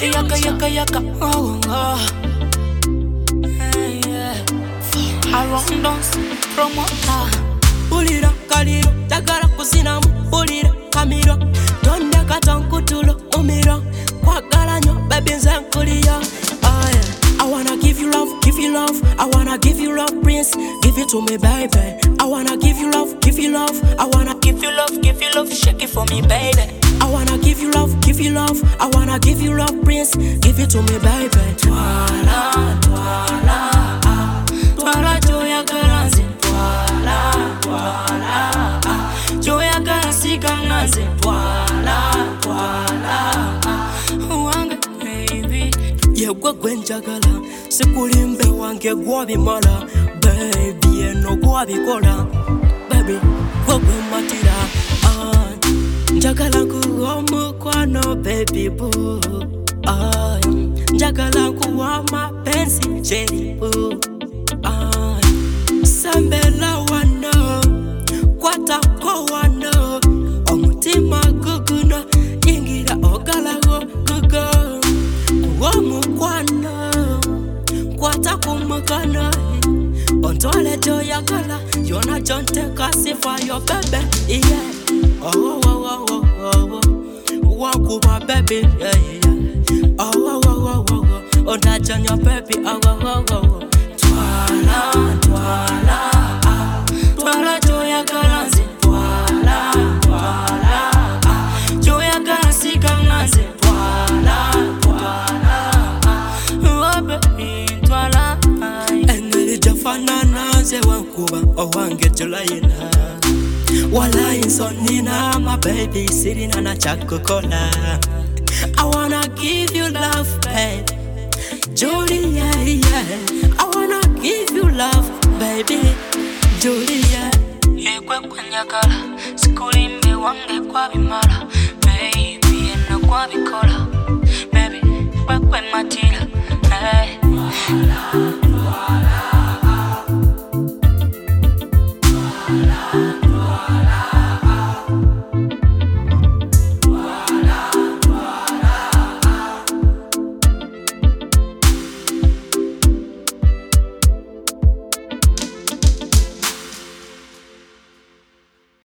Yaka, oh, oh. Hey, yeah. I run dance, promoter. Pulira, kaliro, tagara kusinamu. Pulira, kamiro, tonde katankutulo, umiro. Kwa galanyo, baby nzenkuliyo. I wanna give you love, I wanna give you love, prince. Give it to me, baby. I wanna give you love, I wanna give you love, shake it for me, baby. I wanna give you love, I wanna give you love, prince. Give it to me, baby. Twala, twala, twala, joya garanzi. Twala, twala, joya garanzi ganganzi. Twala, twala, wange baby. Yegwe gwenjagala, sikulimbe wange gwabimala. Baby, eno gwabikola. Baby, gwegwe matira. Njagala kuwa mukwano baby boo. Njagala kuwa mapenzi cherry boo. Sambela wano, kwata ko wano. Omutima guguna, yingira ogalago gugo. Kuwa mukwano, kwata kumukana. Ontole joya gala, yona jonte kasi for your baby, yeah. Oh, oh, oh, oh, oh, oh. Walk with my baby, yeah, yeah. Oh, oh, oh, oh, oh, oh. Oh, that's on your baby, oh, oh, oh, oh. Twala, twala, twala, joya garanzi. Twala, twala, joya garanzi ganganzi. Twala, twala, oh, baby, twala. Engeli jafana naze wankuba, oh, wange julayina. Wala insonina, my baby sitting on a Coca-Cola. I wanna give you love, babe. Julia, yeah. I wanna give you love, baby. Julia. Yekwe kwenyakala, sikulimbe wange kwa bimala. Baby, eno kwa bikola. Baby, kwekwe matila. Hey.